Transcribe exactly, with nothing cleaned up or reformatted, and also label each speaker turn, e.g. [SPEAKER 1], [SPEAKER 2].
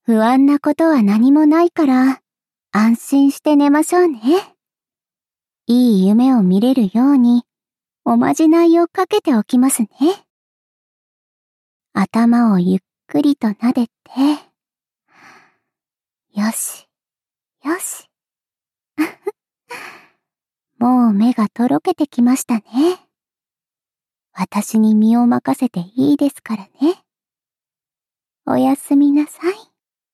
[SPEAKER 1] 不安なことは何もないから、安心して寝ましょうね。いい夢を見れるように、おまじないをかけておきますね。頭をゆっくりと撫でて、よし、よし。もう目がとろけてきましたね。私に身を任せていいですからね。おやすみなさい。